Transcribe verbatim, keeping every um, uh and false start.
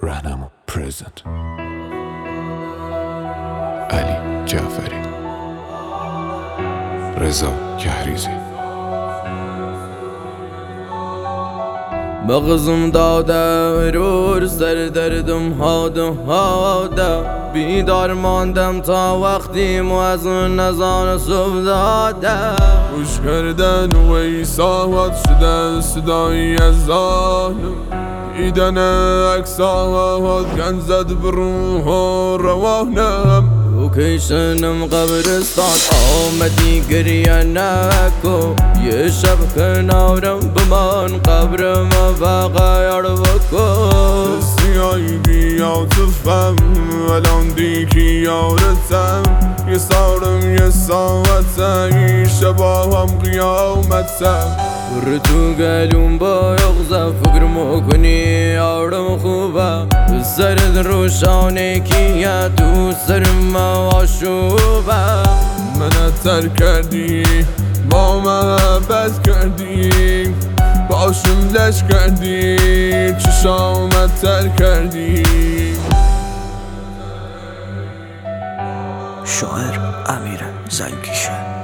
رهنمون پرزنت علی جعفری، رضا کهریزی. مغزم داده رور سر دردم هاده هاده، بیدار ماندم تا وقتی موزن نزان صبح داده. گوش کردن و ایساوات شدن صدایی از آنم، دیدن اکساوات گن زد بروح و روانم. لوکیشنم قبرستان آمدی گریه نکو، یه شب کنارم بمان قبرم فقیار بکن. سیایی بیا تفهم الان دیکی یارتم، یه سارم یه ساعتم این شبا هم قیامتم. بر تو گلوم با یغزه فکر مکنی یارم خوبه، سرد روشانه کیه تو سرم آشوبه. منو ترک کردی با محبت کردی، باشم لش کردی چشامت ترک کردی. شاعر امیر زنگیشه.